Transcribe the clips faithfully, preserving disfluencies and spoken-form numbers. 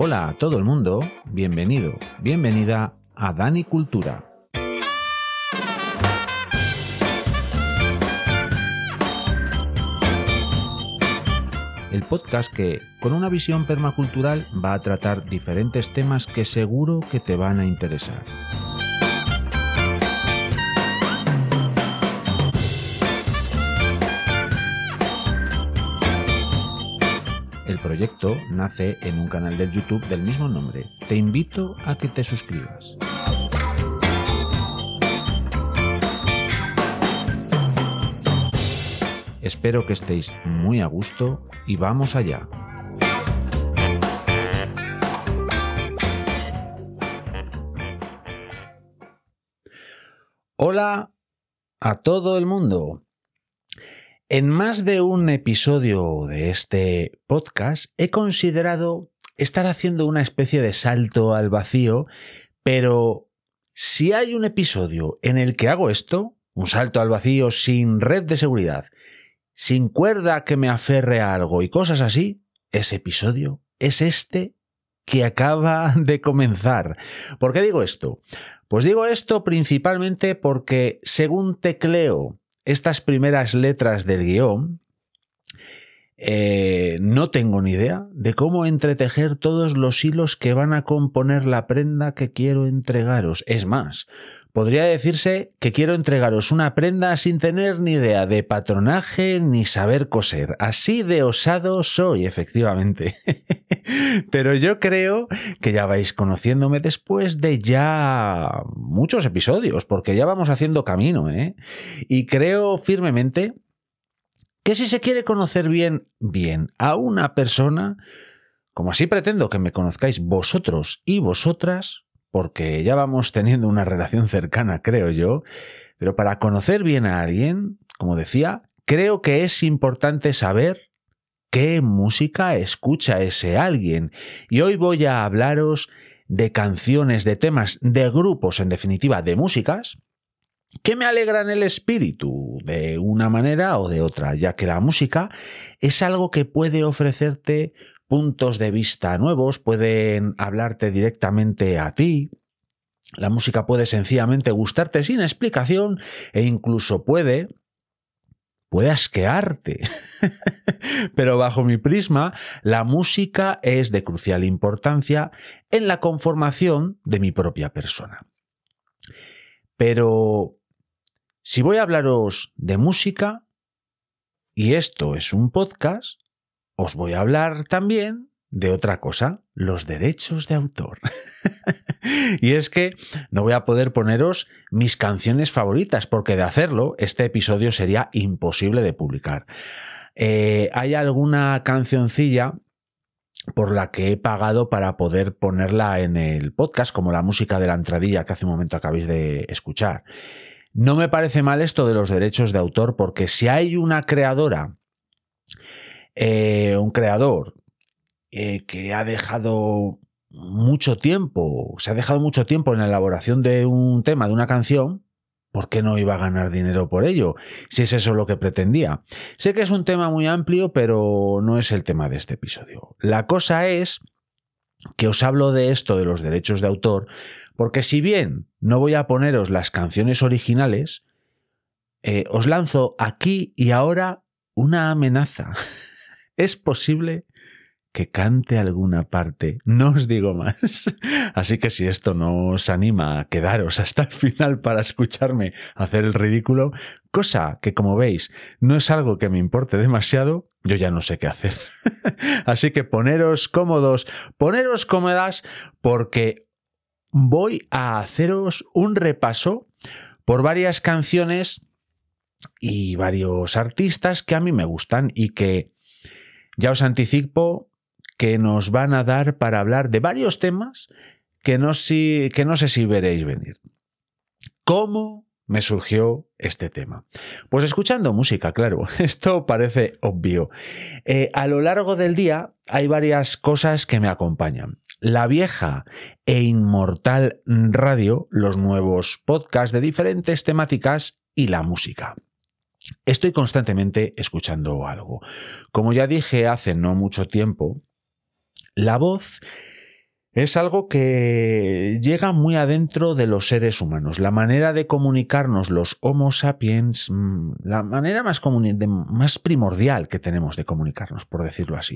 Hola a todo el mundo, bienvenido, bienvenida a Dani Cultura. El podcast que, con una visión permacultural, va a tratar diferentes temas que seguro que te van a interesar. El proyecto nace en un canal de YouTube del mismo nombre. Te invito a que te suscribas. Espero que estéis muy a gusto y vamos allá. Hola a todo el mundo. En más de un episodio de este podcast he considerado estar haciendo una especie de salto al vacío, pero si hay un episodio en el que hago esto, un salto al vacío sin red de seguridad, sin cuerda que me aferre a algo y cosas así, ese episodio es este que acaba de comenzar. ¿Por qué digo esto? Pues digo esto principalmente porque según tecleo estas primeras letras del guión, eh, no tengo ni idea de cómo entretejer todos los hilos que van a componer la prenda que quiero entregaros. Es más, podría decirse que quiero entregaros una prenda sin tener ni idea de patronaje ni saber coser. Así de osado soy, efectivamente. Pero yo creo que ya vais conociéndome después de ya muchos episodios, porque ya vamos haciendo camino, ¿eh? Y creo firmemente que si se quiere conocer bien, bien a una persona, como así pretendo que me conozcáis vosotros y vosotras, porque ya vamos teniendo una relación cercana, creo yo, pero para conocer bien a alguien, como decía, creo que es importante saber qué música escucha ese alguien. Y hoy voy a hablaros de canciones, de temas, de grupos, en definitiva, de músicas, que me alegran el espíritu de una manera o de otra, ya que la música es algo que puede ofrecerte puntos de vista nuevos, pueden hablarte directamente a ti. La música puede sencillamente gustarte sin explicación e incluso puede, puede asquearte. Pero bajo mi prisma, la música es de crucial importancia en la conformación de mi propia persona. Pero si voy a hablaros de música, y esto es un podcast, os voy a hablar también de otra cosa, los derechos de autor. Y es que no voy a poder poneros mis canciones favoritas, porque de hacerlo, este episodio sería imposible de publicar. Eh, hay alguna cancioncilla por la que he pagado para poder ponerla en el podcast, como la música de la entradilla que hace un momento acabáis de escuchar. No me parece mal esto de los derechos de autor, porque si hay una creadora, eh, un creador eh, que ha dejado mucho tiempo, se ha dejado mucho tiempo en la elaboración de un tema, de una canción, ¿por qué no iba a ganar dinero por ello? Si es eso lo que pretendía. Sé que es un tema muy amplio, pero no es el tema de este episodio. La cosa es que os hablo de esto de los derechos de autor, porque si bien no voy a poneros las canciones originales, eh, os lanzo aquí y ahora una amenaza. Es posible que cante alguna parte, no os digo más. Así que si esto no os anima a quedaros hasta el final para escucharme hacer el ridículo, cosa que como veis no es algo que me importe demasiado, yo ya no sé qué hacer. Así que poneros cómodos, poneros cómodas, porque voy a haceros un repaso por varias canciones y varios artistas que a mí me gustan y que ya os anticipo que nos van a dar para hablar de varios temas que no, si, que no sé si veréis venir. ¿Cómo me surgió este tema? Pues escuchando música, claro. Esto parece obvio. Eh, a lo largo del día hay varias cosas que me acompañan. La vieja e inmortal radio, los nuevos podcasts de diferentes temáticas y la música. Estoy constantemente escuchando algo. Como ya dije hace no mucho tiempo, la voz Es algo que llega muy adentro de los seres humanos. La manera de comunicarnos los Homo sapiens, la manera más, más primordial que tenemos de comunicarnos, por decirlo así.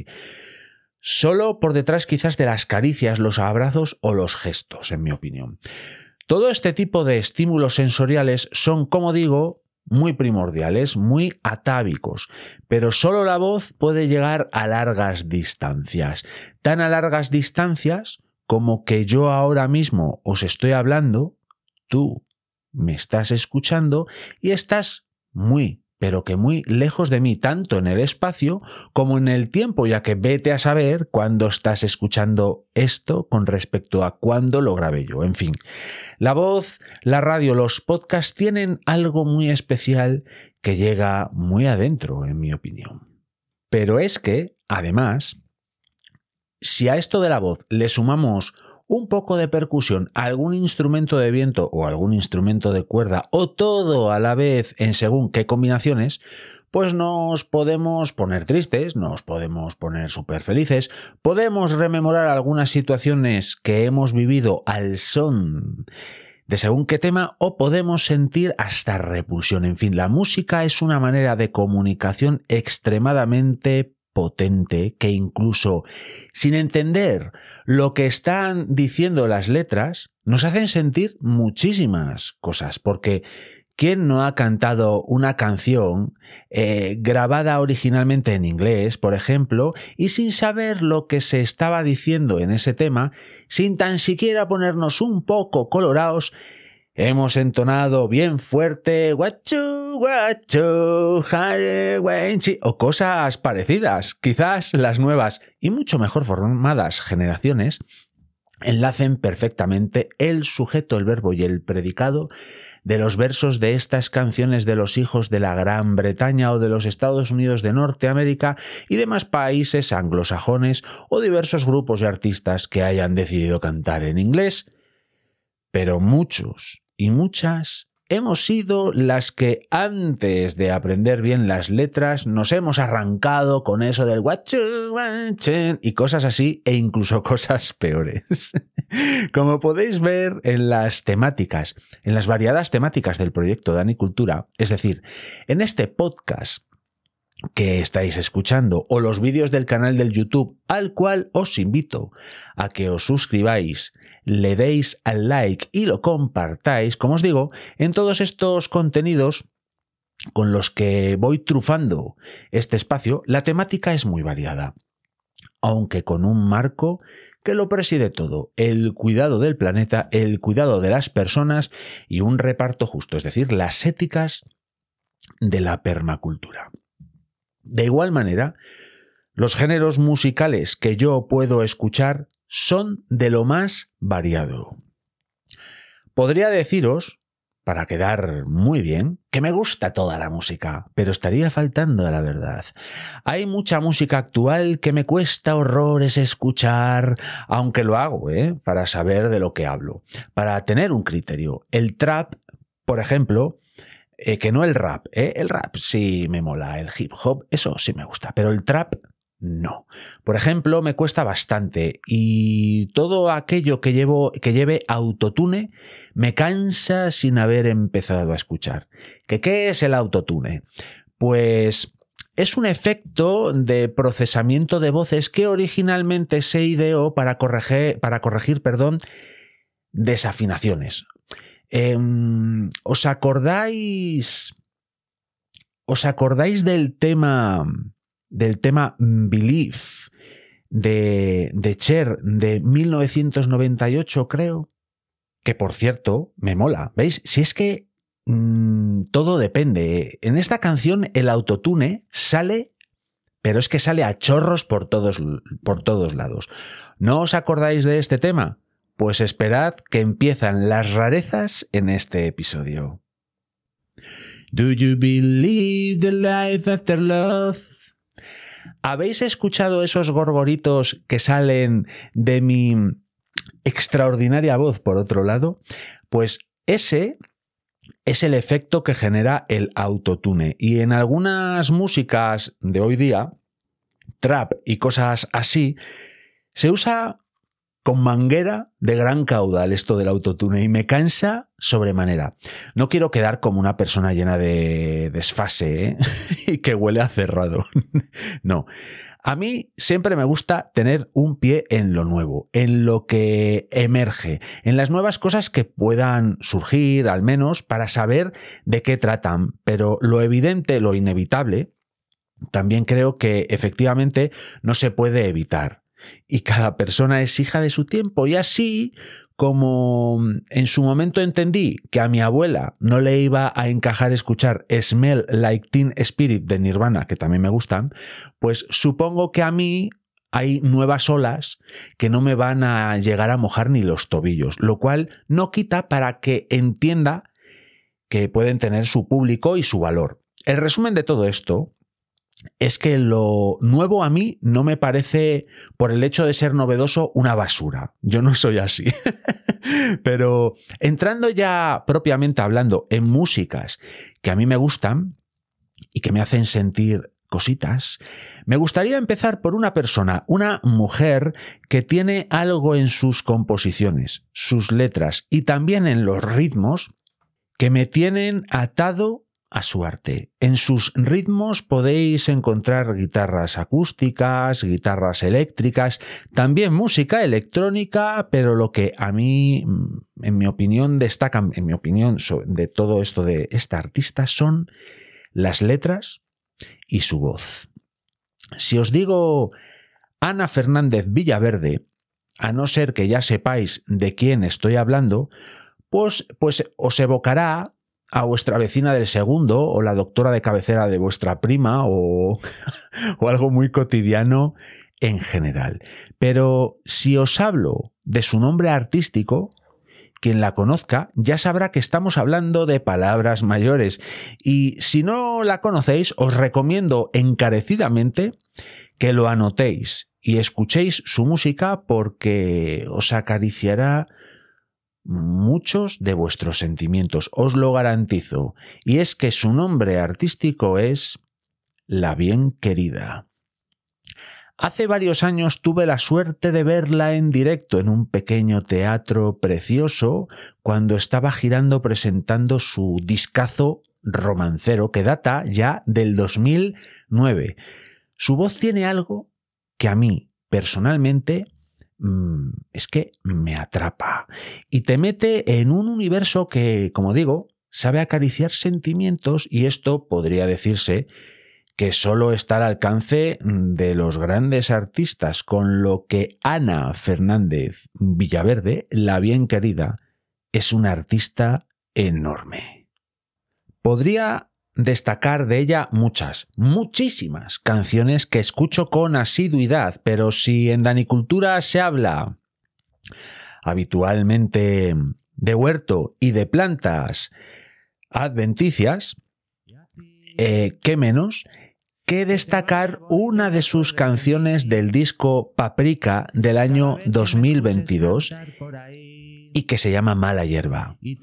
Solo por detrás quizás de las caricias, los abrazos o los gestos, en mi opinión. Todo este tipo de estímulos sensoriales son, como digo, muy primordiales, muy atávicos, pero solo la voz puede llegar a largas distancias. Tan a largas distancias como que yo ahora mismo os estoy hablando, tú me estás escuchando y estás muy, pero que muy lejos de mí, tanto en el espacio como en el tiempo, ya que vete a saber cuándo estás escuchando esto con respecto a cuándo lo grabé yo. En fin, la voz, la radio, los podcasts tienen algo muy especial que llega muy adentro, en mi opinión. Pero es que, además, si a esto de la voz le sumamos un poco de percusión, algún instrumento de viento o algún instrumento de cuerda o todo a la vez en según qué combinaciones, pues nos podemos poner tristes, nos podemos poner súper felices, podemos rememorar algunas situaciones que hemos vivido al son de según qué tema o podemos sentir hasta repulsión. En fin, la música es una manera de comunicación extremadamente potente que incluso sin entender lo que están diciendo las letras nos hacen sentir muchísimas cosas, porque ¿quién no ha cantado una canción eh, grabada originalmente en inglés, por ejemplo, y sin saber lo que se estaba diciendo en ese tema, sin tan siquiera ponernos un poco colorados, hemos entonado bien fuerte guachu, guachu, jare, guenchi, o cosas parecidas? Quizás las nuevas y mucho mejor formadas generaciones enlacen perfectamente el sujeto, el verbo y el predicado de los versos de estas canciones de los hijos de la Gran Bretaña o de los Estados Unidos de Norteamérica y demás países anglosajones o diversos grupos de artistas que hayan decidido cantar en inglés. Pero muchos y muchas hemos sido las que antes de aprender bien las letras nos hemos arrancado con eso del guachu, guachen y cosas así e incluso cosas peores. Como podéis ver en las temáticas, en las variadas temáticas del proyecto Dani Cultura, es decir, en este podcast que estáis escuchando o los vídeos del canal del YouTube, al cual os invito a que os suscribáis, le deis al like y lo compartáis, como os digo, en todos estos contenidos con los que voy trufando este espacio, la temática es muy variada, aunque con un marco que lo preside todo: el cuidado del planeta, el cuidado de las personas y un reparto justo, es decir, las éticas de la permacultura. De igual manera, los géneros musicales que yo puedo escuchar son de lo más variado. Podría deciros, para quedar muy bien, que me gusta toda la música, pero estaría faltando a la verdad. Hay mucha música actual que me cuesta horrores escuchar, aunque lo hago, ¿eh? Para saber de lo que hablo, para tener un criterio. El trap, por ejemplo, Eh, que no el rap, ¿eh? El rap sí me mola, el hip hop, eso sí me gusta, pero el trap no. Por ejemplo, me cuesta bastante y todo aquello que, llevo, que lleve autotune me cansa sin haber empezado a escuchar. ¿Qué, qué es el autotune? Pues es un efecto de procesamiento de voces que originalmente se ideó para corregir, para corregir, perdón, desafinaciones. Eh, ¿Os acordáis? ¿Os acordáis del tema del tema Believe de, de Cher de mil novecientos noventa y ocho, creo? Que por cierto, me mola. ¿Veis? Si es que mmm, todo depende. En esta canción el autotune sale, pero es que sale a chorros por todos, por todos lados. ¿No os acordáis de este tema? Pues esperad que empiezan las rarezas en este episodio. Do you believe the life after love? ¿Habéis escuchado esos gorgoritos que salen de mi extraordinaria voz, por otro lado? Pues ese es el efecto que genera el autotune. Y en algunas músicas de hoy día, trap y cosas así, se usa con manguera de gran caudal esto del autotune y me cansa sobremanera. No quiero quedar como una persona llena de desfase, ¿eh? Y que huele a cerrado. No. A mí siempre me gusta tener un pie en lo nuevo, en lo que emerge, en las nuevas cosas que puedan surgir, al menos, para saber de qué tratan. Pero lo evidente, lo inevitable, también creo que efectivamente no se puede evitar. Y cada persona es hija de su tiempo y así como en su momento entendí que a mi abuela no le iba a encajar escuchar Smell Like Teen Spirit de Nirvana, que también me gustan, pues supongo que a mí hay nuevas olas que no me van a llegar a mojar ni los tobillos, lo cual no quita para que entienda que pueden tener su público y su valor. El resumen de todo esto es que lo nuevo a mí no me parece, por el hecho de ser novedoso, una basura. Yo no soy así. Pero entrando ya propiamente hablando en músicas que a mí me gustan y que me hacen sentir cositas, me gustaría empezar por una persona, una mujer que tiene algo en sus composiciones, sus letras y también en los ritmos que me tienen atado a su arte. En sus ritmos podéis encontrar guitarras acústicas, guitarras eléctricas, también música electrónica, pero lo que a mí, en mi opinión, destacan, en mi opinión, de todo esto de esta artista son las letras y su voz. Si os digo Ana Fernández Villaverde, a no ser que ya sepáis de quién estoy hablando, pues, pues os evocará a vuestra vecina del segundo o la doctora de cabecera de vuestra prima o, o algo muy cotidiano en general. Pero si os hablo de su nombre artístico, quien la conozca ya sabrá que estamos hablando de palabras mayores. Y si no la conocéis, os recomiendo encarecidamente que lo anotéis y escuchéis su música porque os acariciará muchos de vuestros sentimientos, os lo garantizo. Y es que su nombre artístico es La Bien Querida. Hace varios años tuve la suerte de verla en directo en un pequeño teatro precioso cuando estaba girando presentando su discazo romancero que data ya del dos mil nueve. Su voz tiene algo que a mí, personalmente, es que me atrapa y te mete en un universo que, como digo, sabe acariciar sentimientos y esto podría decirse que solo está al alcance de los grandes artistas, con lo que Ana Fernández Villaverde, La Bien Querida, es una artista enorme. Podría destacar de ella muchas, muchísimas canciones que escucho con asiduidad, pero si en Danicultura se habla habitualmente de huerto y de plantas adventicias, eh, ¿qué menos que destacar una de sus canciones del disco Paprika del año dos mil veintidós y que se llama Mala Hierba? Y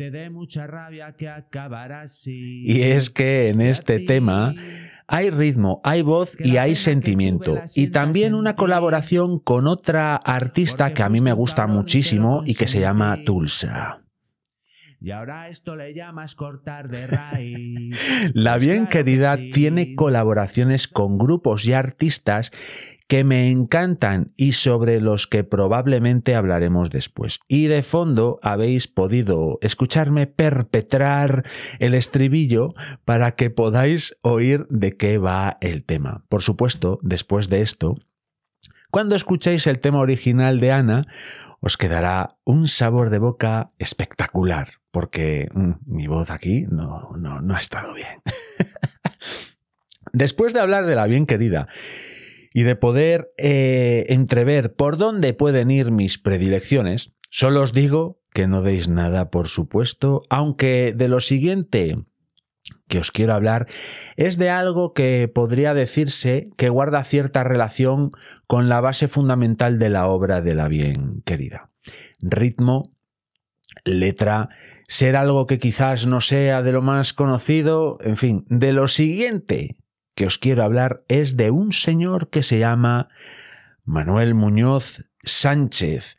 es que en este tema hay ritmo, hay voz y hay sentimiento. Y también una colaboración con otra artista que a mí me gusta muchísimo y que se llama Tulsa. Y ahora esto le llamas cortar de raíz. La Bien Querida tiene colaboraciones con grupos y artistas que me encantan y sobre los que probablemente hablaremos después. Y de fondo habéis podido escucharme perpetrar el estribillo para que podáis oír de qué va el tema. Por supuesto, después de esto, cuando escuchéis el tema original de Ana, os quedará un sabor de boca espectacular, porque mmm, mi voz aquí no, no, no ha estado bien. Después de hablar de La Bien Querida y de poder eh, entrever por dónde pueden ir mis predilecciones, solo os digo que no deis nada, por supuesto, aunque de lo siguiente que os quiero hablar es de algo que podría decirse que guarda cierta relación con la base fundamental de la obra de La Bien Querida. Ritmo, letra, ser algo que quizás no sea de lo más conocido, en fin, de lo siguiente que os quiero hablar es de un señor que se llama Manuel Muñoz Sánchez,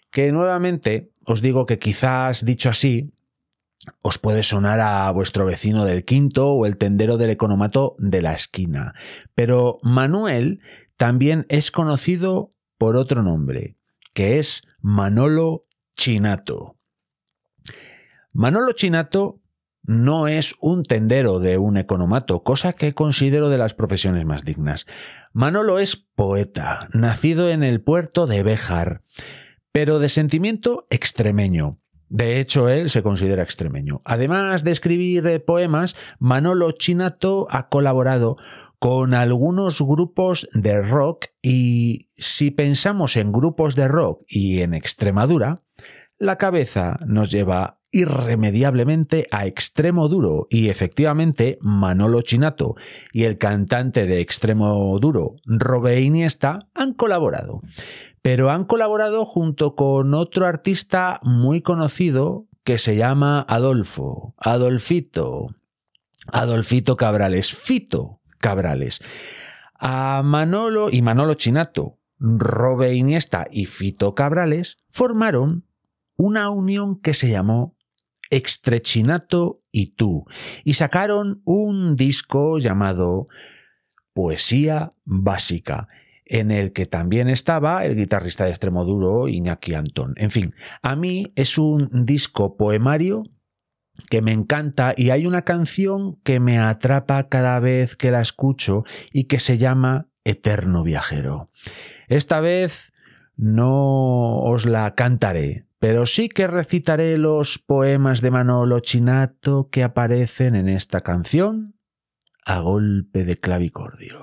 que nuevamente os digo que quizás dicho así os puede sonar a vuestro vecino del quinto o el tendero del economato de la esquina. Pero Manuel también es conocido por otro nombre, que es Manolo Chinato. Manolo Chinato no es un tendero de un economato, cosa que considero de las profesiones más dignas. Manolo es poeta, nacido en el puerto de Béjar, pero de sentimiento extremeño. De hecho, él se considera extremeño. Además de escribir poemas, Manolo Chinato ha colaborado con algunos grupos de rock y si pensamos en grupos de rock y en Extremadura, la cabeza nos lleva irremediablemente a Extremoduro y efectivamente Manolo Chinato y el cantante de Extremoduro, Robe Iniesta, han colaborado. Pero han colaborado junto con otro artista muy conocido que se llama Adolfo, Adolfito, Adolfito Cabrales, Fito Cabrales. A Manolo y Manolo Chinato, Robe Iniesta y Fito Cabrales formaron una unión que se llamó Extrechinato y tú y sacaron un disco llamado Poesía Básica, en el que también estaba el guitarrista de Extremoduro, Iñaki Antón. En fin, a mí es un disco poemario que me encanta y hay una canción que me atrapa cada vez que la escucho y que se llama Eterno Viajero. Esta vez no os la cantaré, pero sí que recitaré los poemas de Manolo Chinato que aparecen en esta canción a golpe de clavicordio.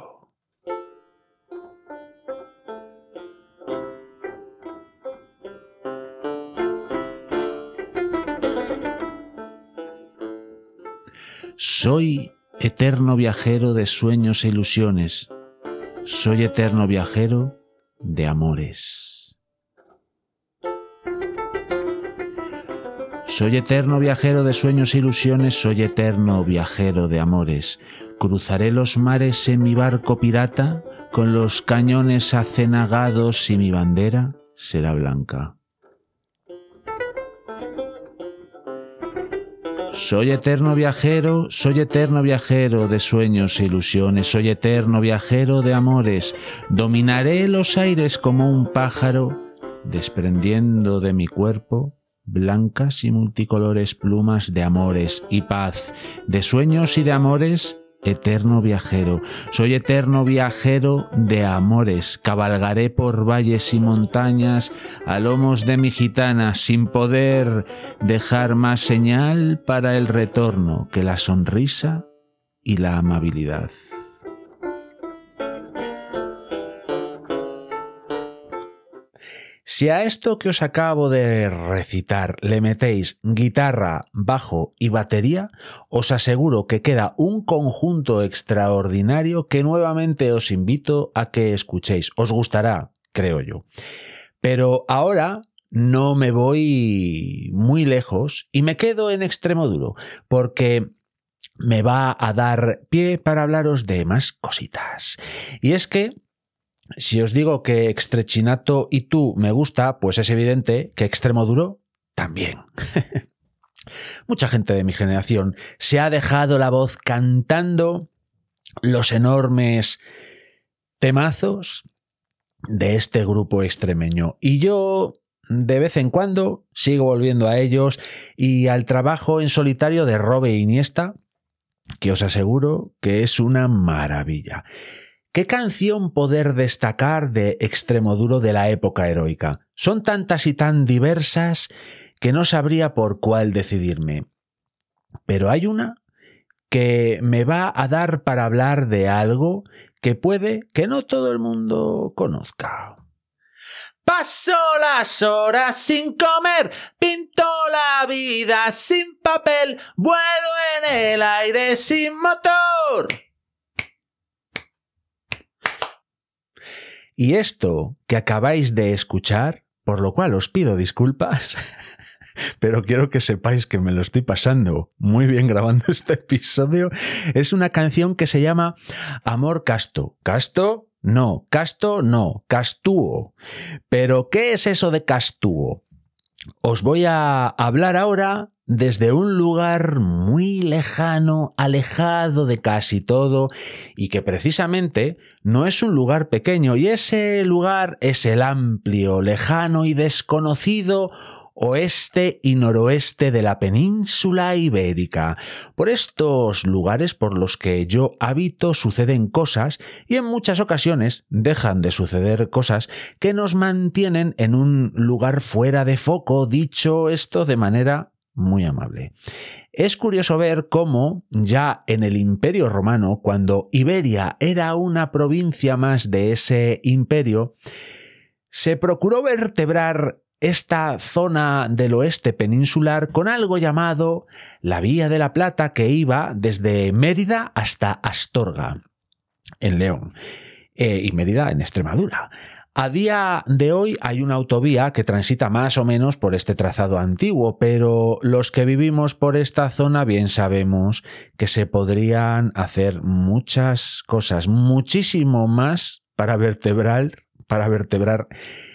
Soy eterno viajero de sueños e ilusiones. Soy eterno viajero de amores. Soy eterno viajero de sueños e ilusiones, soy eterno viajero de amores. Cruzaré los mares en mi barco pirata, con los cañones acenagados y mi bandera será blanca. Soy eterno viajero, soy eterno viajero de sueños e ilusiones, soy eterno viajero de amores. Dominaré los aires como un pájaro, desprendiendo de mi cuerpo blancas y multicolores plumas de amores y paz, de sueños y de amores, eterno viajero. Soy eterno viajero de amores, cabalgaré por valles y montañas a lomos de mi gitana, sin poder dejar más señal para el retorno que la sonrisa y la amabilidad. Si a esto que os acabo de recitar le metéis guitarra, bajo y batería, os aseguro que queda un conjunto extraordinario que nuevamente os invito a que escuchéis. Os gustará, creo yo. Pero ahora no me voy muy lejos y me quedo en Extremoduro, porque me va a dar pie para hablaros de más cositas. Y es que si os digo que Extrechinato y tú me gusta, pues es evidente que Extremoduro también. Mucha gente de mi generación se ha dejado la voz cantando los enormes temazos de este grupo extremeño. Y yo, de vez en cuando, sigo volviendo a ellos y al trabajo en solitario de Robe Iniesta, que os aseguro que es una maravilla. ¿Qué canción poder destacar de Extremoduro de la época heroica? Son tantas y tan diversas que no sabría por cuál decidirme. Pero hay una que me va a dar para hablar de algo que puede que no todo el mundo conozca. Paso las horas sin comer, pinto la vida sin papel, vuelo en el aire sin motor. Y esto que acabáis de escuchar, por lo cual os pido disculpas, pero quiero que sepáis que me lo estoy pasando muy bien grabando este episodio, es una canción que se llama Amor Casto. Casto No, casto no, castúo. ¿Pero qué es eso de castúo? Os voy a hablar ahora desde un lugar muy lejano, alejado de casi todo, y que precisamente no es un lugar pequeño, y ese lugar es el amplio, lejano y desconocido oeste y noroeste de la península ibérica. Por estos lugares por los que yo habito suceden cosas, y en muchas ocasiones dejan de suceder cosas que nos mantienen en un lugar fuera de foco, dicho esto de manera muy amable. Es curioso ver cómo ya en el Imperio Romano, cuando Iberia era una provincia más de ese imperio, se procuró vertebrar esta zona del oeste peninsular con algo llamado la Vía de la Plata, que iba desde Mérida hasta Astorga, en León, eh, y Mérida en Extremadura. A día de hoy hay una autovía que transita más o menos por este trazado antiguo, pero los que vivimos por esta zona bien sabemos que se podrían hacer muchas cosas, muchísimo más para vertebrar, para vertebrar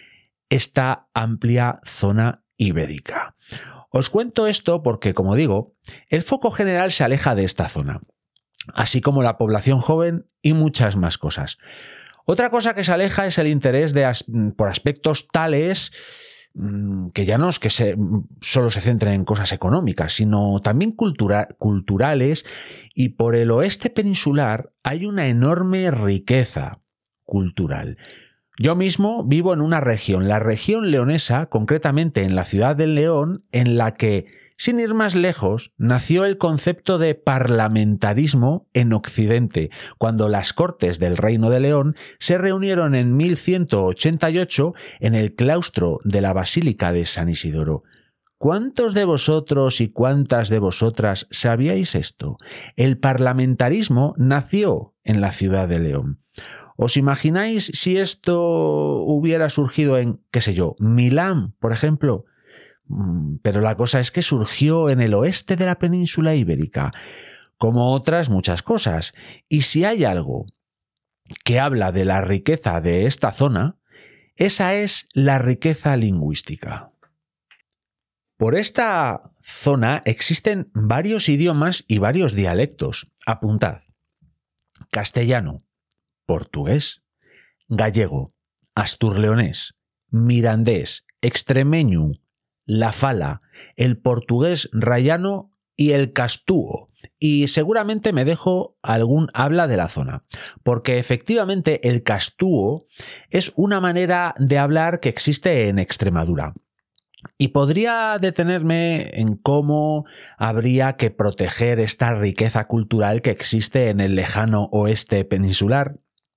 esta amplia zona ibérica. Os cuento esto porque, como digo, el foco general se aleja de esta zona, así como la población joven y muchas más cosas. Otra cosa que se aleja es el interés de as- por aspectos tales mmm, que ya no es que se, solo se centren en cosas económicas, sino también cultura- culturales, y por el oeste peninsular hay una enorme riqueza cultural. Yo mismo vivo en una región, la región leonesa, concretamente en la ciudad de León, en la que, sin ir más lejos, nació el concepto de parlamentarismo en Occidente, cuando las Cortes del Reino de León se reunieron en mil ciento ochenta y ocho en el claustro de la Basílica de San Isidoro. ¿Cuántos de vosotros y cuántas de vosotras sabíais esto? El parlamentarismo nació en la ciudad de León. ¿Os imagináis si esto hubiera surgido en, qué sé yo, Milán, por ejemplo? Pero la cosa es que surgió en el oeste de la península ibérica, como otras muchas cosas. Y si hay algo que habla de la riqueza de esta zona, esa es la riqueza lingüística. Por esta zona existen varios idiomas y varios dialectos. Apuntad: castellano, portugués, gallego, asturleonés, mirandés, extremeño, la fala, el portugués rayano y el castúo. Y seguramente me dejo algún habla de la zona, porque efectivamente el castúo es una manera de hablar que existe en Extremadura. Y podría detenerme en cómo habría que proteger esta riqueza cultural que existe en el lejano oeste peninsular,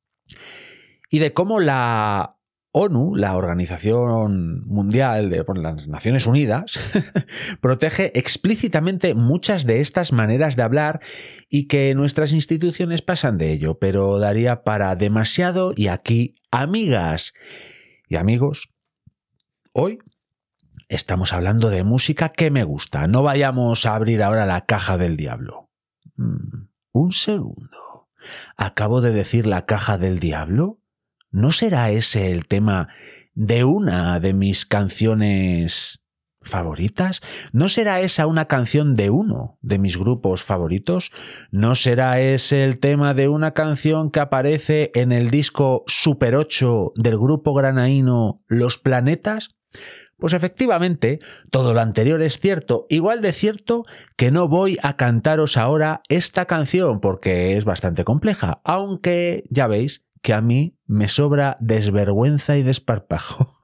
y de cómo la ONU, la Organización Mundial de bueno, las Naciones Unidas, protege explícitamente muchas de estas maneras de hablar, y que nuestras instituciones pasan de ello, pero daría para demasiado. Y aquí, amigas y amigos, hoy estamos hablando de música que me gusta. No vayamos a abrir ahora la caja del diablo. Mm, un segundo. ¿Acabo de decir la caja del diablo? ¿No será ese el tema de una de mis canciones favoritas? ¿No será esa una canción de uno de mis grupos favoritos? ¿No será ese el tema de una canción que aparece en el disco Super ocho del grupo granaíno Los Planetas? Pues efectivamente, todo lo anterior es cierto, igual de cierto que no voy a cantaros ahora esta canción porque es bastante compleja, aunque ya veis que a mí me sobra desvergüenza y desparpajo.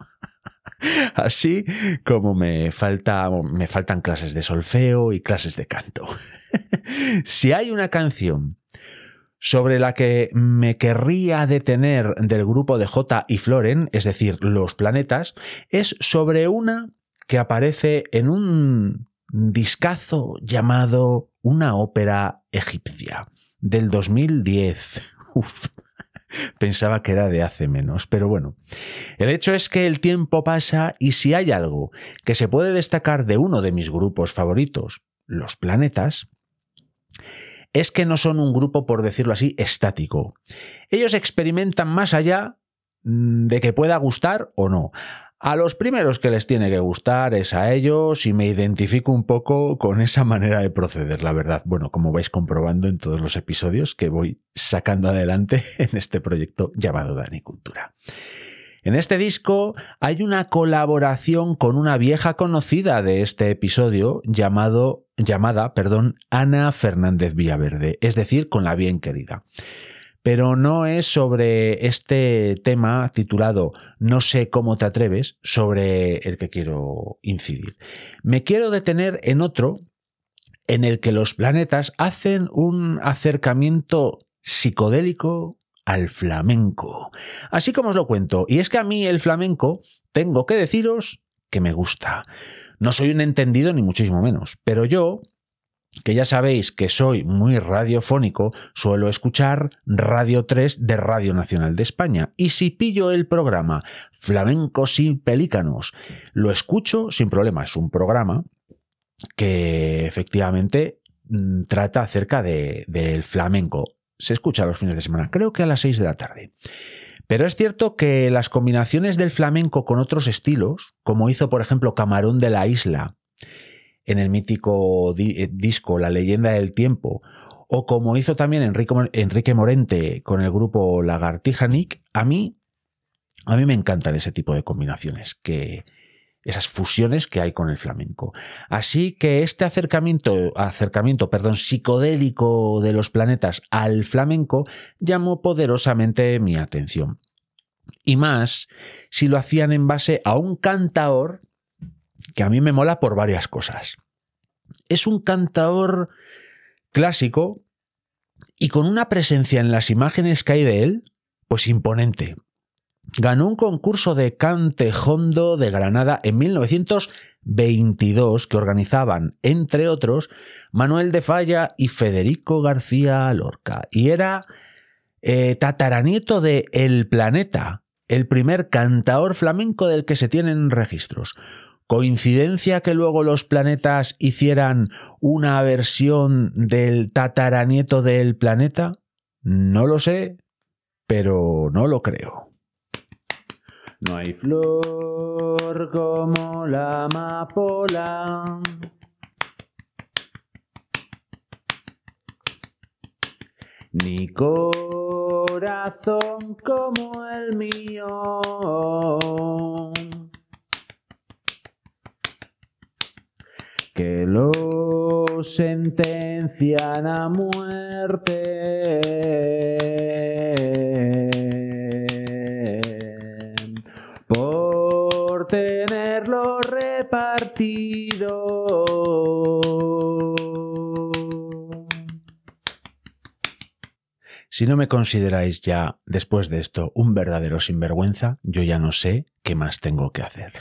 Así como me, falta, me faltan clases de solfeo y clases de canto. Si hay una canción sobre la que me querría detener del grupo de J y Floren, es decir, Los Planetas, es sobre una que aparece en un discazo llamado Una ópera egipcia, del dos mil diez. Uf, pensaba que era de hace menos, pero bueno. El hecho es que el tiempo pasa, y si hay algo que se puede destacar de uno de mis grupos favoritos, Los Planetas, es que no son un grupo, por decirlo así, estático. Ellos experimentan más allá de que pueda gustar o no. A los primeros que les tiene que gustar es a ellos y me identifico un poco con esa manera de proceder, la verdad. Bueno, como vais comprobando en todos los episodios que voy sacando adelante en este proyecto llamado Danicultura. En este disco hay una colaboración con una vieja conocida de este episodio llamado, llamada perdón, Ana Fernández Villaverde, es decir, con la bien querida. Pero no es sobre este tema titulado No sé cómo te atreves, sobre el que quiero incidir. Me quiero detener en otro en el que los Planetas hacen un acercamiento psicodélico al flamenco. Así como os lo cuento, y es que a mí el flamenco tengo que deciros que me gusta. No soy un entendido ni muchísimo menos, pero yo, que ya sabéis que soy muy radiofónico, suelo escuchar Radio tres de Radio Nacional de España. Y si pillo el programa Flamenco sin Pelícanos, lo escucho sin problema. Es un programa que efectivamente mmm, trata acerca de, del flamenco. Se escucha los fines de semana, creo que a las seis de la tarde. Pero es cierto que las combinaciones del flamenco con otros estilos, como hizo por ejemplo Camarón de la Isla, en el mítico di- disco La Leyenda del Tiempo, o como hizo también Enrique, Enrique Morente con el grupo Lagartija Nick, a mí, a mí me encantan ese tipo de combinaciones, que, esas fusiones que hay con el flamenco. Así que este acercamiento, acercamiento perdón, psicodélico de los Planetas al flamenco llamó poderosamente mi atención. Y más si lo hacían en base a un cantaor que a mí me mola por varias cosas. Es un cantaor clásico y con una presencia en las imágenes que hay de él, pues imponente. Ganó un concurso de cante jondo de Granada en mil novecientos veintidós que organizaban, entre otros, Manuel de Falla y Federico García Lorca. Y era eh, tataranieto de El Planeta, el primer cantaor flamenco del que se tienen registros. ¿Coincidencia que luego los Planetas hicieran una versión del tataranieto del Planeta? No lo sé, pero no lo creo. No hay flor como la amapola, ni corazón como el mío, que lo sentencian a muerte por tenerlo repartido. Si no me consideráis ya, después de esto, un verdadero sinvergüenza, yo ya no sé qué más tengo que hacer.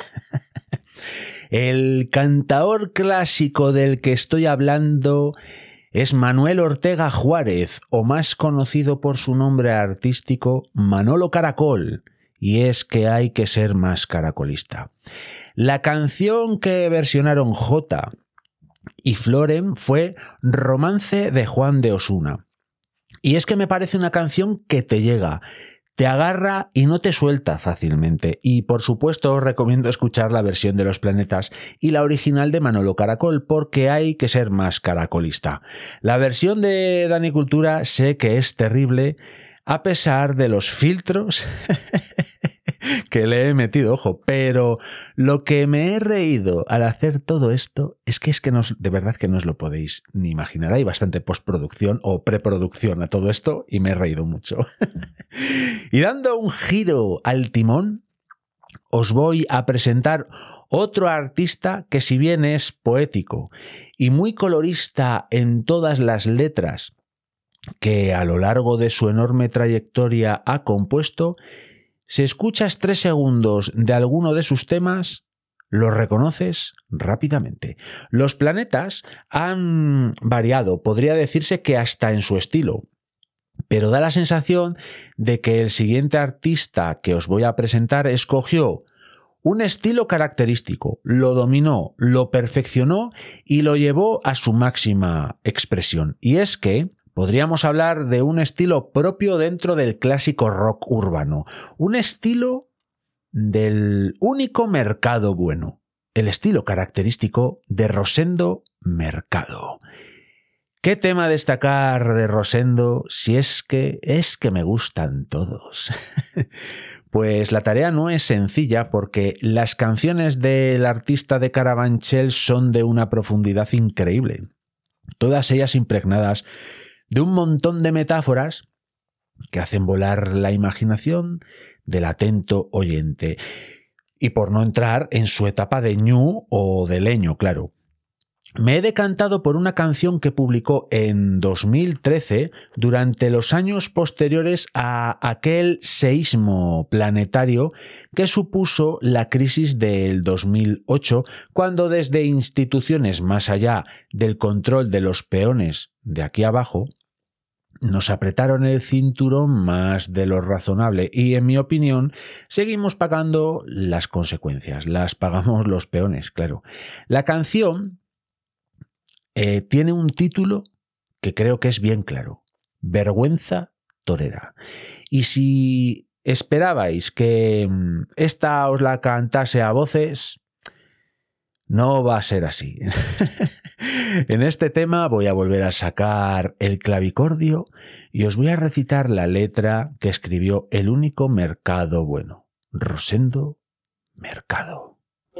El cantaor clásico del que estoy hablando es Manuel Ortega Juárez, o más conocido por su nombre artístico, Manolo Caracol. Y es que hay que ser más caracolista. La canción que versionaron Jota y Floren fue Romance de Juan de Osuna. Y es que me parece una canción que te llega, te agarra y no te suelta fácilmente. Y por supuesto os recomiendo escuchar la versión de Los Planetas y la original de Manolo Caracol, porque hay que ser más caracolista. La versión de Danicultura sé que es terrible, a pesar de los filtros que le he metido, ojo, pero lo que me he reído al hacer todo esto es que es que no, de verdad que no os lo podéis ni imaginar. Hay bastante postproducción o preproducción a todo esto y me he reído mucho. Y dando un giro al timón, os voy a presentar otro artista que, si bien es poético y muy colorista en todas las letras que a lo largo de su enorme trayectoria ha compuesto, si escuchas tres segundos de alguno de sus temas, los reconoces rápidamente. Los Planetas han variado, podría decirse que hasta en su estilo, pero da la sensación de que el siguiente artista que os voy a presentar escogió un estilo característico, lo dominó, lo perfeccionó y lo llevó a su máxima expresión. Y es que, Podríamos hablar de un estilo propio dentro del clásico rock urbano, un estilo del único Mercado bueno, el estilo característico de Rosendo Mercado. ¿Qué tema destacar de Rosendo si es que es que me gustan todos? Pues la tarea no es sencilla porque las canciones del artista de Carabanchel son de una profundidad increíble, todas ellas impregnadas de un montón de metáforas que hacen volar la imaginación del atento oyente. Y por no entrar en su etapa de ñu o de leño, claro. Me he decantado por una canción que publicó en dos mil trece durante los años posteriores a aquel seísmo planetario que supuso la crisis del dos mil ocho, cuando desde instituciones más allá del control de los peones de aquí abajo, nos apretaron el cinturón más de lo razonable y, en mi opinión, seguimos pagando las consecuencias. Las pagamos los peones, claro. La canción Eh, tiene un título que creo que es bien claro: Vergüenza torera. Y si esperabais que esta os la cantase a voces, no va a ser así. En este tema voy a volver a sacar el clavicordio y os voy a recitar la letra que escribió el único Mercado bueno, Rosendo Mercado.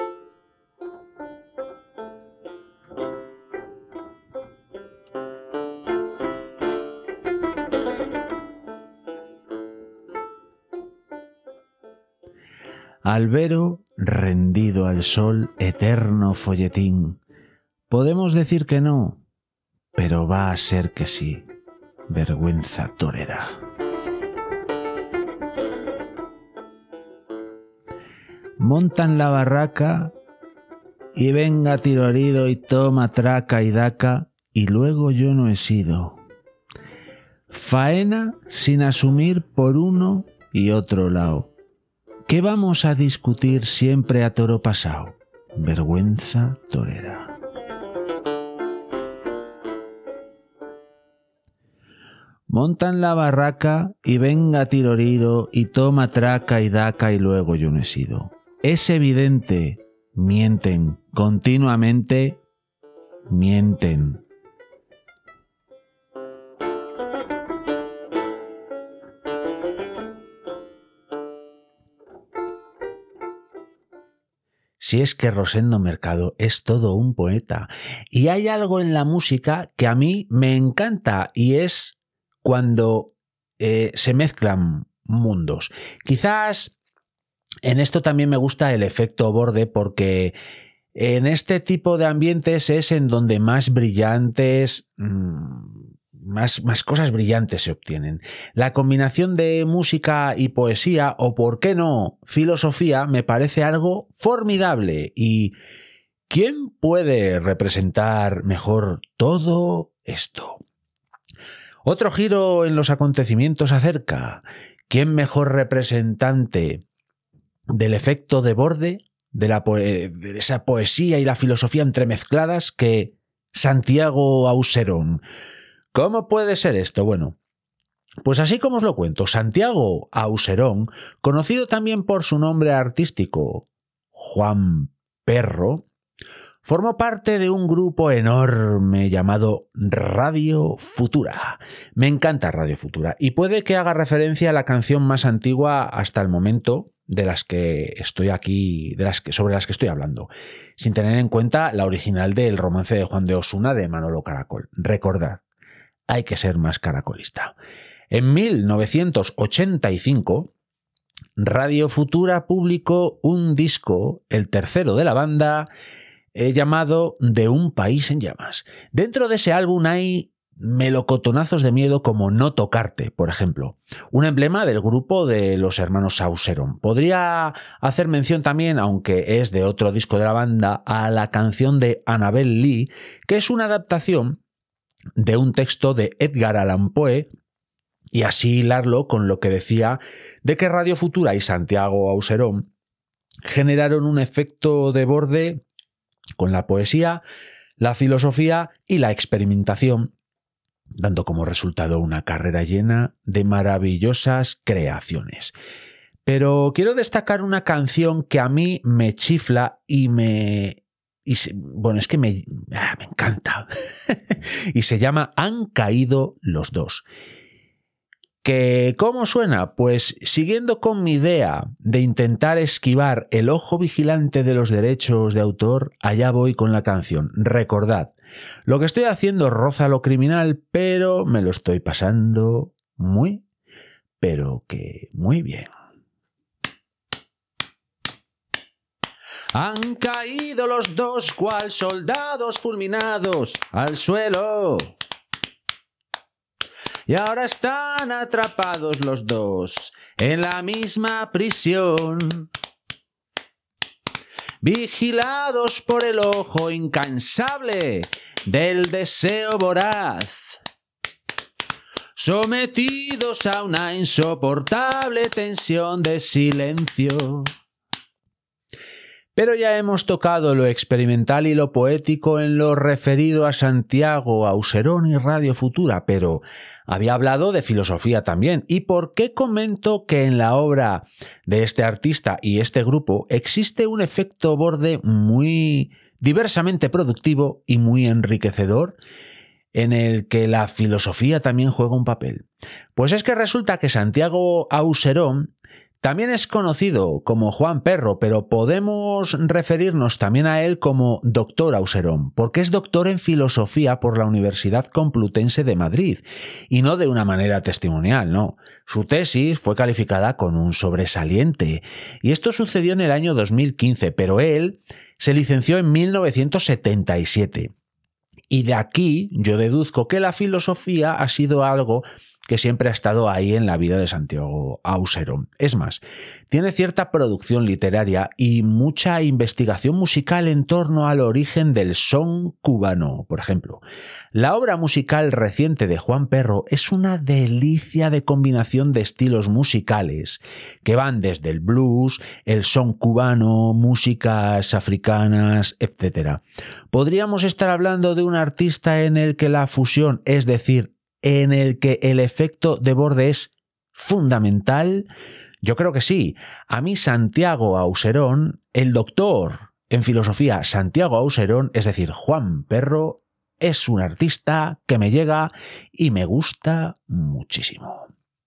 Albero rendido al sol, eterno folletín. Podemos decir que no, pero va a ser que sí. Vergüenza torera. Montan la barraca y venga tiro herido y toma traca y daca, y luego yo no he sido. Faena sin asumir por uno y otro lado. ¿Qué vamos a discutir siempre a toro pasado? Vergüenza torera. Montan la barraca y venga tirorido y toma traca y daca y luego yo no he sido. Es evidente, mienten, continuamente mienten. Si es que Rosendo Mercado es todo un poeta, y hay algo en la música que a mí me encanta, y es cuando eh, se mezclan mundos. Quizás en esto también me gusta el efecto borde, porque en este tipo de ambientes es en donde más brillantes, mmm, más, más cosas brillantes se obtienen. La combinación de música y poesía, o por qué no, filosofía, me parece algo formidable. ¿Y quién puede representar mejor todo esto? Otro giro en los acontecimientos acerca. ¿Quién mejor representante del efecto de borde, de, la poe- de esa poesía y la filosofía entremezcladas, que Santiago Auserón? ¿Cómo puede ser esto? Bueno, pues así como os lo cuento, Santiago Auserón, conocido también por su nombre artístico Juan Perro, formó parte de un grupo enorme llamado Radio Futura. Me encanta Radio Futura, y puede que haga referencia a la canción más antigua hasta el momento de las que estoy aquí, de las que, sobre las que estoy hablando, sin tener en cuenta la original del romance de Juan de Osuna de Manolo Caracol. Recordad, hay que ser más caracolista. En mil novecientos ochenta y cinco, Radio Futura publicó un disco, el tercero de la banda, eh, llamado De un país en llamas. Dentro de ese álbum hay melocotonazos de miedo como No tocarte, por ejemplo, un emblema del grupo de los hermanos Auserón. Podría hacer mención también, aunque es de otro disco de la banda, a la canción de Annabel Lee, que es una adaptación de un texto de Edgar Allan Poe, y así hilarlo con lo que decía de que Radio Futura y Santiago Auserón generaron un efecto de borde con la poesía, la filosofía y la experimentación dando como resultado una carrera llena de maravillosas creaciones. Pero quiero destacar una canción que a mí me chifla y me... Y se, bueno, es que me, ah, me encanta. Y se llama Han caído los dos. ¿Que cómo suena? Pues siguiendo con mi idea de intentar esquivar el ojo vigilante de los derechos de autor, allá voy con la canción. Recordad, lo que estoy haciendo roza lo criminal, pero me lo estoy pasando muy, pero que muy bien. Han caído los dos cual soldados fulminados al suelo. Y ahora están atrapados los dos en la misma prisión, vigilados por el ojo incansable del deseo voraz, sometidos a una insoportable tensión de silencio. Pero ya hemos tocado lo experimental y lo poético en lo referido a Santiago Auserón y Radio Futura, pero había hablado de filosofía también. ¿Y por qué comento que en la obra de este artista y este grupo existe un efecto borde muy diversamente productivo y muy enriquecedor, en el que la filosofía también juega un papel? Pues es que resulta que Santiago Auserón también es conocido como Juan Perro, pero podemos referirnos también a él como Doctor Auserón, porque es doctor en filosofía por la Universidad Complutense de Madrid, y no de una manera testimonial, no. Su tesis fue calificada con un sobresaliente, y esto sucedió en el año dos mil quince, pero él se licenció en mil novecientos setenta y siete. Y de aquí yo deduzco que la filosofía ha sido algo que siempre ha estado ahí en la vida de Santiago Auserón. Es más, tiene cierta producción literaria y mucha investigación musical en torno al origen del son cubano, por ejemplo. La obra musical reciente de Juan Perro es una delicia de combinación de estilos musicales que van desde el blues, el son cubano, músicas africanas, etcétera. Podríamos estar hablando de un artista en el que la fusión, es decir, en el que el efecto de borde es fundamental. Yo creo que sí. A mí Santiago Auserón, el doctor en filosofía Santiago Auserón, es decir, Juan Perro, es un artista que me llega y me gusta muchísimo.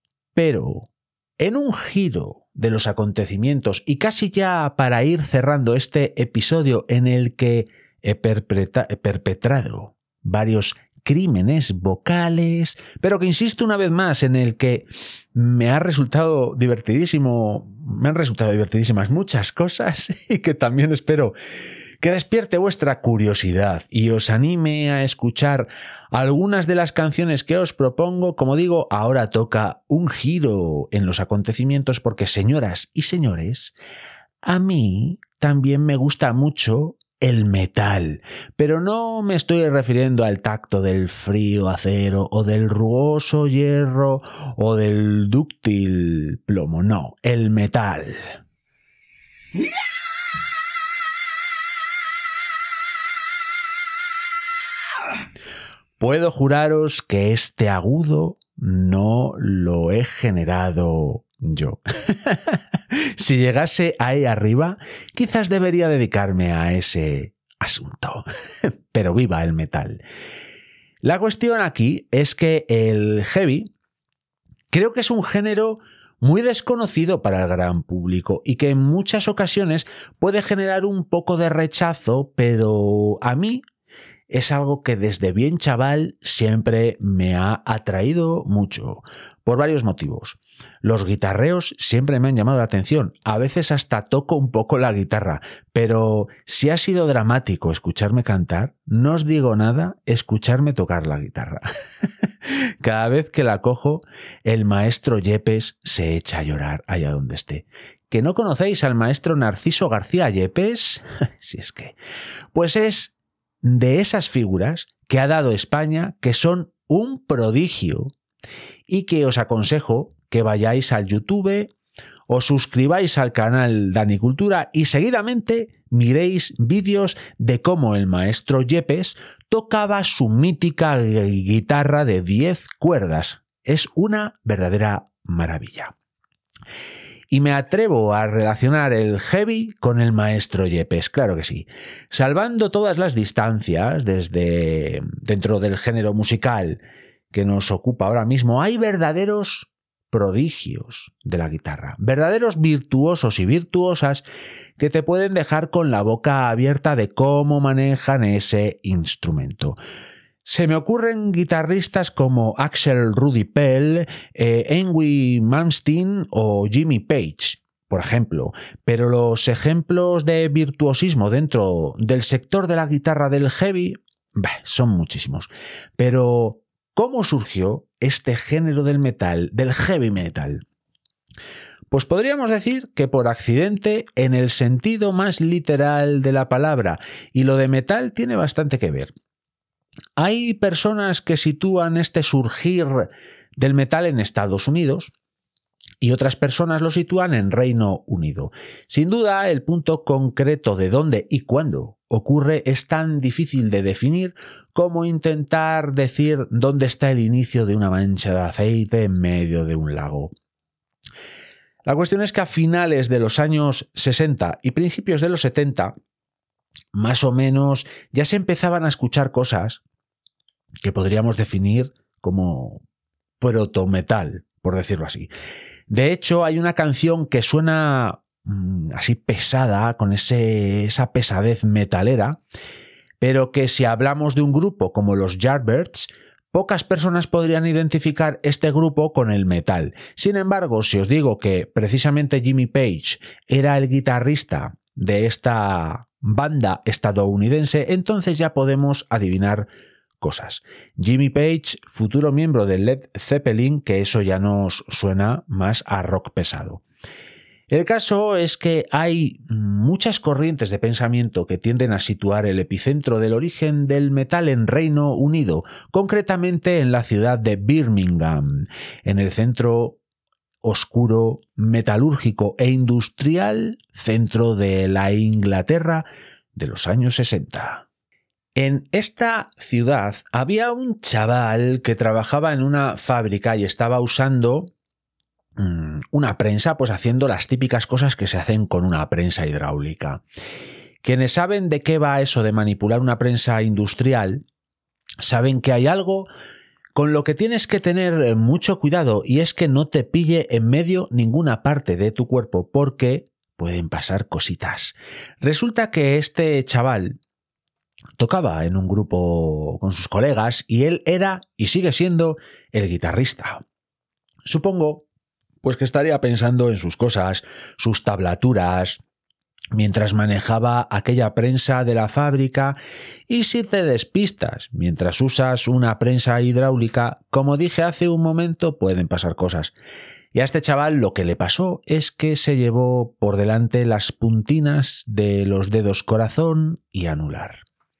Pero en un giro de los acontecimientos, y casi ya para ir cerrando este episodio en el que he, perpetra- he perpetrado varios crímenes vocales, pero que insisto una vez más en el que me ha resultado divertidísimo, me han resultado divertidísimas muchas cosas y que también espero que despierte vuestra curiosidad y os anime a escuchar algunas de las canciones que os propongo. Como digo, ahora toca un giro en los acontecimientos porque, señoras y señores, a mí también me gusta mucho el metal, pero no me estoy refiriendo al tacto del frío acero o del rugoso hierro o del dúctil plomo, no, el metal. Puedo juraros que este agudo no lo he generado yo. Si llegase ahí arriba, quizás debería dedicarme a ese asunto. Pero viva el metal. La cuestión aquí es que el heavy creo que es un género muy desconocido para el gran público y que en muchas ocasiones puede generar un poco de rechazo, pero a mí es algo que desde bien chaval siempre me ha atraído mucho, por varios motivos. Los guitarreos siempre me han llamado la atención, a veces hasta toco un poco la guitarra, pero si ha sido dramático escucharme cantar, no os digo nada escucharme tocar la guitarra. Cada vez que la cojo, el maestro Yepes se echa a llorar allá donde esté. ¿Que no conocéis al maestro Narciso García Yepes? Si es que... Pues es de esas figuras que ha dado España, que son un prodigio y que os aconsejo que vayáis al YouTube, os suscribáis al canal Dani Cultura y seguidamente miréis vídeos de cómo el maestro Yepes tocaba su mítica guitarra de diez cuerdas. Es una verdadera maravilla. Y me atrevo a relacionar el heavy con el maestro Yepes, claro que sí. Salvando todas las distancias desde dentro del género musical que nos ocupa ahora mismo, hay verdaderos prodigios de la guitarra, verdaderos virtuosos y virtuosas que te pueden dejar con la boca abierta de cómo manejan ese instrumento. Se me ocurren guitarristas como Axel Rudi Pell, eh, Yngwie Malmsteen o Jimmy Page, por ejemplo, pero los ejemplos de virtuosismo dentro del sector de la guitarra del heavy bah, son muchísimos. Pero, ¿cómo surgió este género del metal, del heavy metal? Pues podríamos decir que por accidente en el sentido más literal de la palabra, y lo de metal tiene bastante que ver. Hay personas que sitúan este surgir del metal en Estados Unidos y otras personas lo sitúan en Reino Unido. Sin duda, el punto concreto de dónde y cuándo ocurre es tan difícil de definir como intentar decir dónde está el inicio de una mancha de aceite en medio de un lago. La cuestión es que a finales de los años sesenta y principios de los setenta, más o menos ya se empezaban a escuchar cosas que podríamos definir como proto-metal, por decirlo así. De hecho, hay una canción que suena mmm, así pesada, con ese, esa pesadez metalera, pero que si hablamos de un grupo como los Yardbirds, pocas personas podrían identificar este grupo con el metal. Sin embargo, si os digo que precisamente Jimmy Page era el guitarrista de esta banda estadounidense, entonces ya podemos adivinar cosas. Jimmy Page, futuro miembro de Led Zeppelin, que eso ya nos suena más a rock pesado. El caso es que hay muchas corrientes de pensamiento que tienden a situar el epicentro del origen del metal en Reino Unido, concretamente en la ciudad de Birmingham, en el centro oscuro, metalúrgico e industrial centro de la Inglaterra de los años sesenta. En esta ciudad había un chaval que trabajaba en una fábrica y estaba usando mmm, una prensa, pues haciendo las típicas cosas que se hacen con una prensa hidráulica. Quienes saben de qué va eso de manipular una prensa industrial, saben que hay algo con lo que tienes que tener mucho cuidado, y es que no te pille en medio ninguna parte de tu cuerpo, porque pueden pasar cositas. Resulta que este chaval tocaba en un grupo con sus colegas y él era y sigue siendo el guitarrista. Supongo pues que estaría pensando en sus cosas, sus tablaturas, mientras manejaba aquella prensa de la fábrica, y si te despistas mientras usas una prensa hidráulica, como dije hace un momento, pueden pasar cosas. Y a este chaval lo que le pasó es que se llevó por delante las puntinas de los dedos corazón y anular.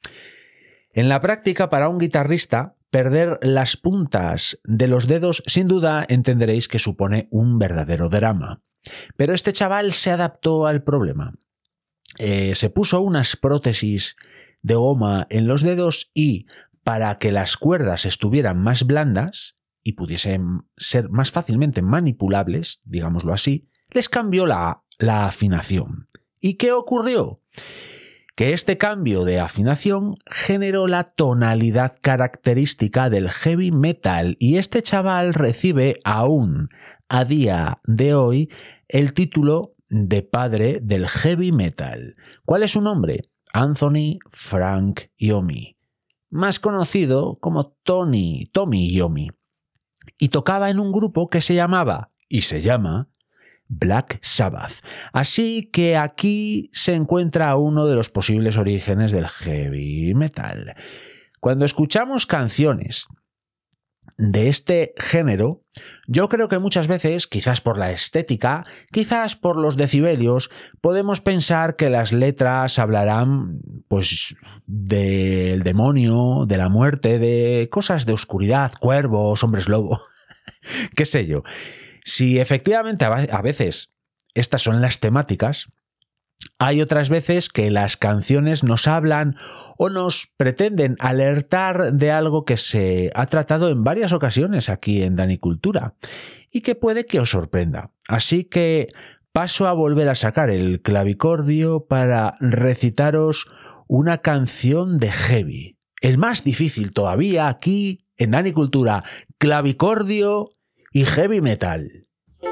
En la práctica, para un guitarrista, perder las puntas de los dedos sin duda entenderéis que supone un verdadero drama. Pero este chaval se adaptó al problema. Eh, se puso unas prótesis de goma en los dedos y, para que las cuerdas estuvieran más blandas y pudiesen ser más fácilmente manipulables, digámoslo así, les cambió la, la afinación. ¿Y qué ocurrió? Que este cambio de afinación generó la tonalidad característica del heavy metal, y este chaval recibe aún a día de hoy el título de padre del heavy metal. ¿Cuál es su nombre? Anthony Frank Iommi, más conocido como Tony, Tommy Iommi, y tocaba en un grupo que se llamaba, y se llama, Black Sabbath. Así que aquí se encuentra uno de los posibles orígenes del heavy metal. Cuando escuchamos canciones de este género, yo creo que muchas veces, quizás por la estética, quizás por los decibelios, podemos pensar que las letras hablarán pues del demonio, de la muerte, de cosas de oscuridad, cuervos, hombres lobo, qué sé yo. Si efectivamente a veces estas son las temáticas, Hay otras veces que las canciones nos hablan o nos pretenden alertar de algo que se ha tratado en varias ocasiones aquí en Danicultura y que puede que os sorprenda. Así que paso a volver a sacar el clavicordio para recitaros una canción de heavy. El más difícil todavía aquí en Danicultura, clavicordio y heavy metal.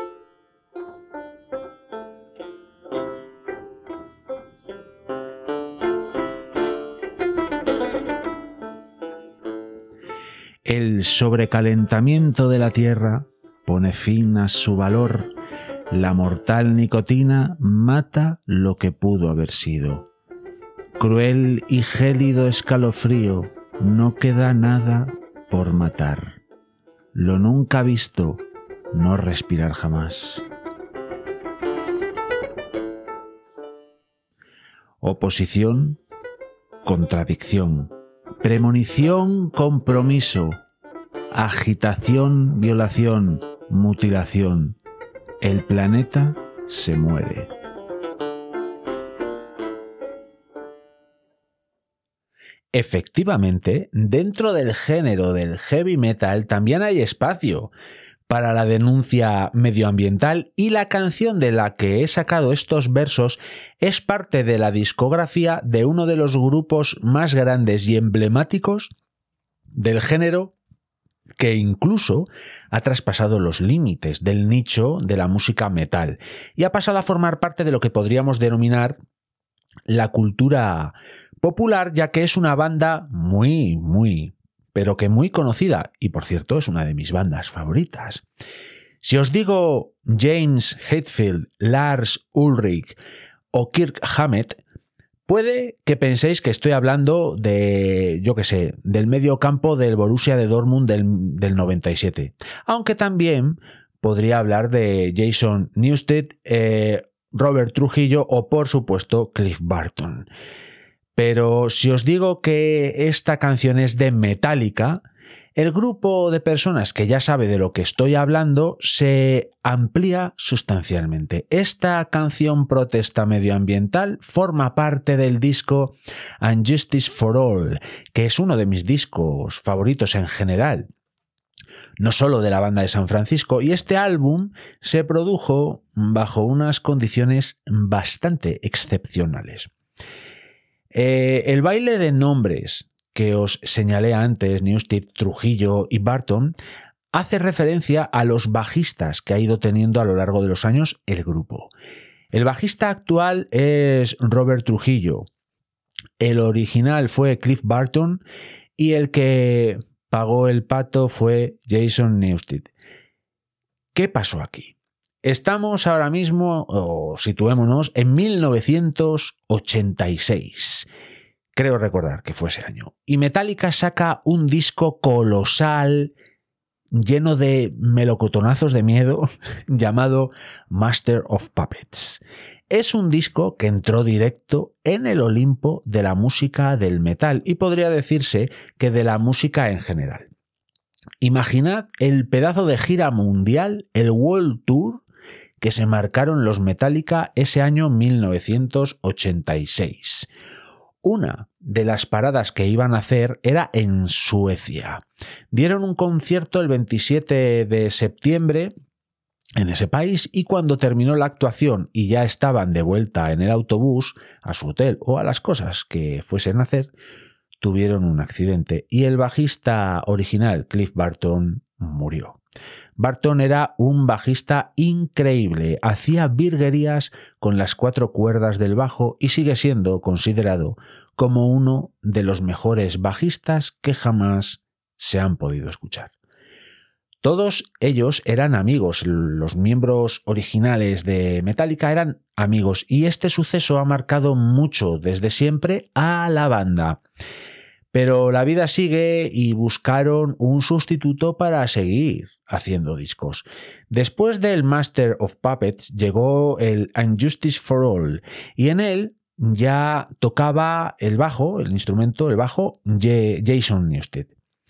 El sobrecalentamiento de la Tierra pone fin a su valor. La mortal nicotina mata lo que pudo haber sido. Cruel y gélido escalofrío, no queda nada por matar. Lo nunca visto, no respirar jamás. Oposición, contradicción. Premonición, compromiso, agitación, violación, mutilación. El planeta se muere. Efectivamente, dentro del género del heavy metal también hay espacio para la denuncia medioambiental y la canción de la que he sacado estos versos es parte de la discografía de uno de los grupos más grandes y emblemáticos del género que incluso ha traspasado los límites del nicho de la música metal y ha pasado a formar parte de lo que podríamos denominar la cultura popular, ya que es una banda muy, muy pero que muy conocida, y por cierto es una de mis bandas favoritas. Si os digo James Hetfield, Lars Ulrich o Kirk Hammett, puede que penséis que estoy hablando de, yo qué sé, del medio campo del Borussia de Dortmund del, del noventa y siete, aunque también podría hablar de Jason Newsted, eh, Robert Trujillo o por supuesto Cliff Burton. Pero si os digo que esta canción es de Metallica, el grupo de personas que ya sabe de lo que estoy hablando se amplía sustancialmente. Esta canción protesta medioambiental forma parte del disco And Justice for All, que es uno de mis discos favoritos en general, no solo de la banda de San Francisco, y este álbum se produjo bajo unas condiciones bastante excepcionales. Eh, el baile de nombres que os señalé antes, Newsted, Trujillo y Burton, hace referencia a los bajistas que ha ido teniendo a lo largo de los años el grupo. El bajista actual es Robert Trujillo, el original fue Cliff Burton y el que pagó el pato fue Jason Newsted. ¿Qué pasó aquí? Estamos ahora mismo, o situémonos, en mil novecientos ochenta y seis. Creo recordar que fue ese año. Y Metallica saca un disco colosal, lleno de melocotonazos de miedo, llamado Master of Puppets. Es un disco que entró directo en el Olimpo de la música del metal y podría decirse que de la música en general. Imaginad el pedazo de gira mundial, el World Tour, que se marcaron los Metallica ese año mil novecientos ochenta y seis. Una de las paradas que iban a hacer era en Suecia. Dieron un concierto el veintisiete de septiembre en ese país y cuando terminó la actuación y ya estaban de vuelta en el autobús a su hotel o a las cosas que fuesen a hacer, tuvieron un accidente y el bajista original, Cliff Burton, murió. Burton era un bajista increíble, hacía virguerías con las cuatro cuerdas del bajo y sigue siendo considerado como uno de los mejores bajistas que jamás se han podido escuchar. Todos ellos eran amigos, los miembros originales de Metallica eran amigos y este suceso ha marcado mucho desde siempre a la banda. Pero la vida sigue y buscaron un sustituto para seguir haciendo discos. Después del Master of Puppets llegó el And Justice for All y en él ya tocaba el bajo, el instrumento, el bajo, Jason Newsted.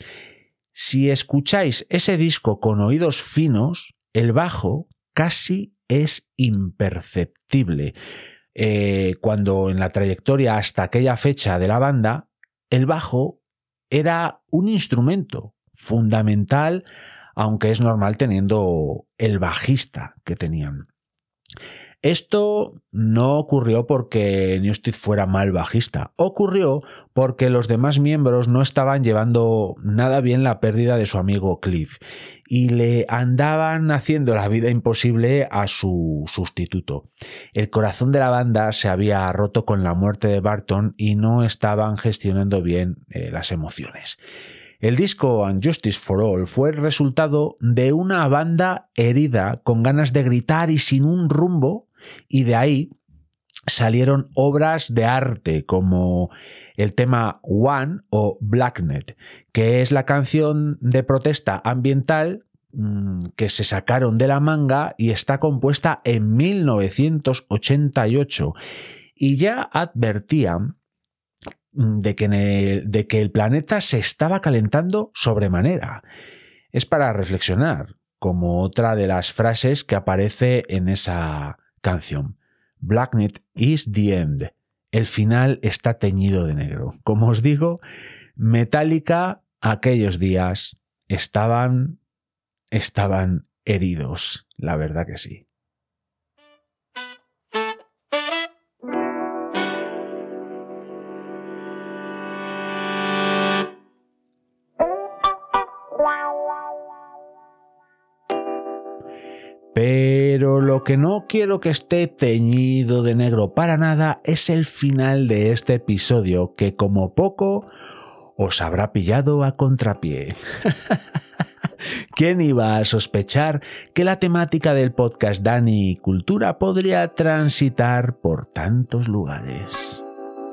Si escucháis ese disco con oídos finos, el bajo casi es imperceptible. eh, cuando en la trayectoria hasta aquella fecha de la banda, el bajo era un instrumento fundamental, aunque es normal teniendo el bajista que tenían. Esto no ocurrió porque Newsted fuera mal bajista, ocurrió porque los demás miembros no estaban llevando nada bien la pérdida de su amigo Cliff y le andaban haciendo la vida imposible a su sustituto. El corazón de la banda se había roto con la muerte de Barton y no estaban gestionando bien eh, las emociones. El disco And Justice for All fue el resultado de una banda herida, con ganas de gritar y sin un rumbo, y de ahí salieron obras de arte como el tema One o Blacknet, que es la canción de protesta ambiental mmm, que se sacaron de la manga y está compuesta en mil novecientos ochenta y ocho, y ya advertían de que, el, de que el planeta se estaba calentando sobremanera. Es para reflexionar, como otra de las frases que aparece en esa canción. Blacknet is the end. El final está teñido de negro. Como os digo, Metallica aquellos días estaban, estaban heridos, la verdad que sí. Pero lo que no quiero que esté teñido de negro para nada es el final de este episodio, que como poco os habrá pillado a contrapié. ¿Quién iba a sospechar que la temática del podcast Dani Cultura podría transitar por tantos lugares?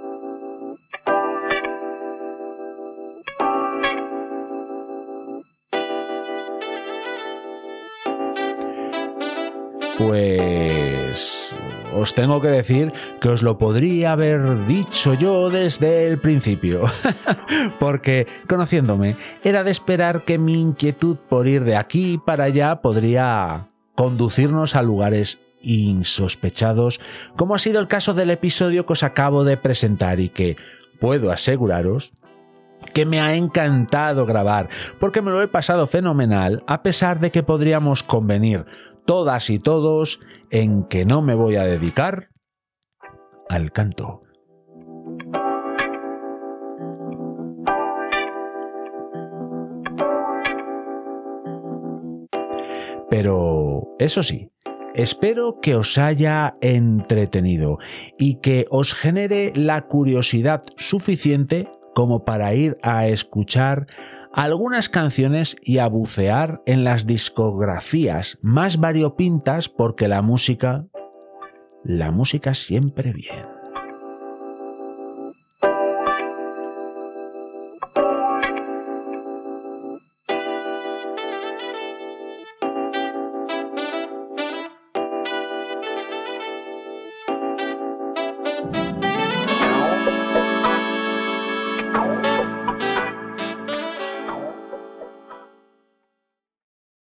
Pues os tengo que decir que os lo podría haber dicho yo desde el principio, porque conociéndome era de esperar que mi inquietud por ir de aquí para allá podría conducirnos a lugares insospechados, como ha sido el caso del episodio que os acabo de presentar y que puedo aseguraros que me ha encantado grabar, porque me lo he pasado fenomenal, a pesar de que podríamos convenir todas y todos en que no me voy a dedicar al canto. Pero eso sí, espero que os haya entretenido y que os genere la curiosidad suficiente como para ir a escuchar algunas canciones y a bucear en las discografías más variopintas, porque la música, la música siempre bien.